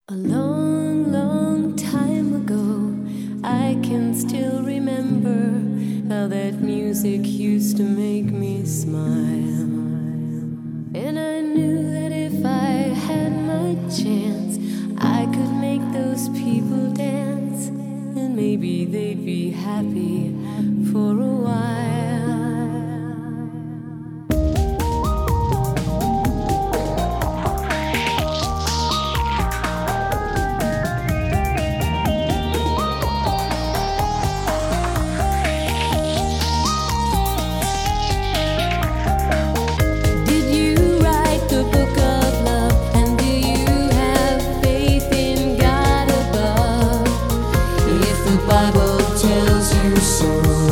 A long, long time ago, I can still remember how that music used to make me smile. And I knew that if I had my chance, I could make those people dance, and maybe they'd be happy for a while. Bible tells you so.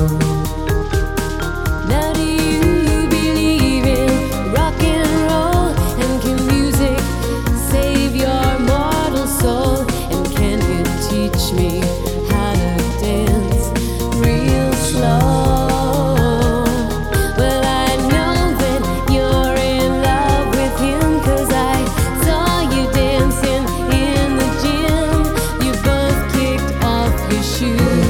Now do you believe in rock and roll? And can music save your mortal soul? And can you teach me how to dance real slow? Well, I know that you're in love with him, 'cause I saw you dancing in the gym. You both kicked off your shoes.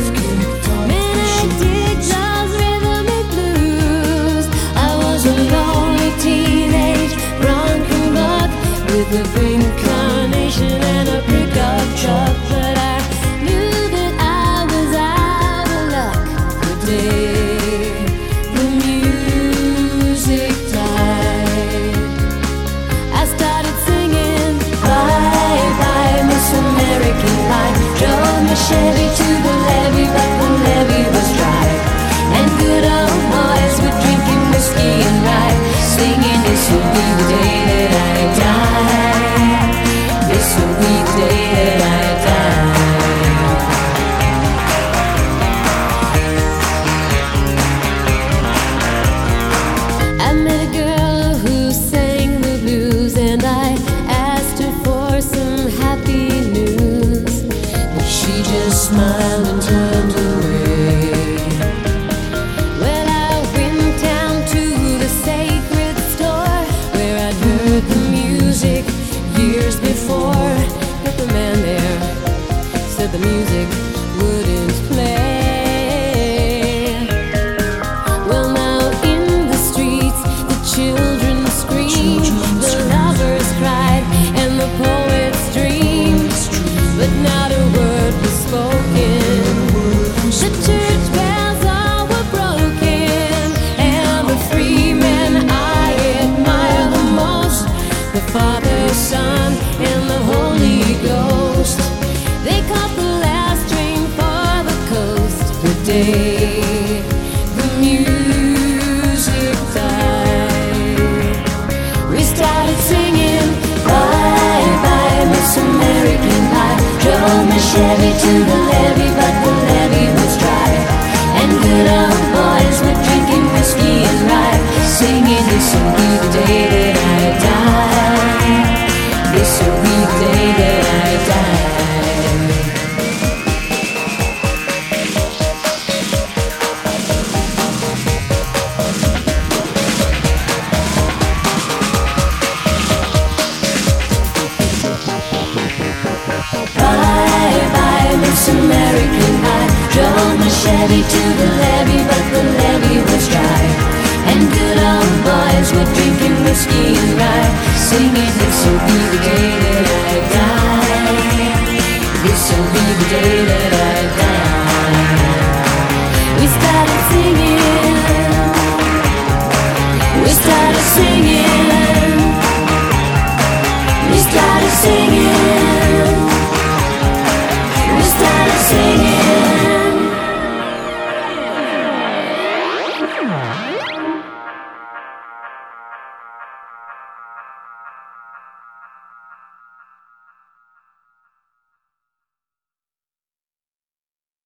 With a pink carnation and a pickup truck, but I knew that I was out of luck the day the music died. I started singing bye bye Miss American Pie. Drove my Chevy to the levee, but the levee was dry, and good old boys were drinking whiskey and rye, singing this will be the day that I die. This will be the day that I die. I met a girl who sang the blues, and I asked her for some happy news, but she just smiled and turned away. Well, I went down to the sacred store where I'd heard the music years before, but the man there said the music wouldn't play. Well, now in the streets the children screamed, the lovers cried, and the poets dreamed, but not a word was spoken. The church bells all were broken, and the free men I admire the most, the Father, Son, and the Holy Ghost. They caught the last train for the coast the day the music died. We started singing bye bye Miss American Pie. Drove my Chevy to the levee, but the levee was dry, and good old boys were drinking whiskey and rye, singing this will be the day that I die. This will be the day that I die. Bye bye Miss American Pie. Drove my Chevy to the levee, but the levee was dry, and good old boys were drinking whiskey and rye, singing this will be the day that I die. This will be the day that I die. We started singing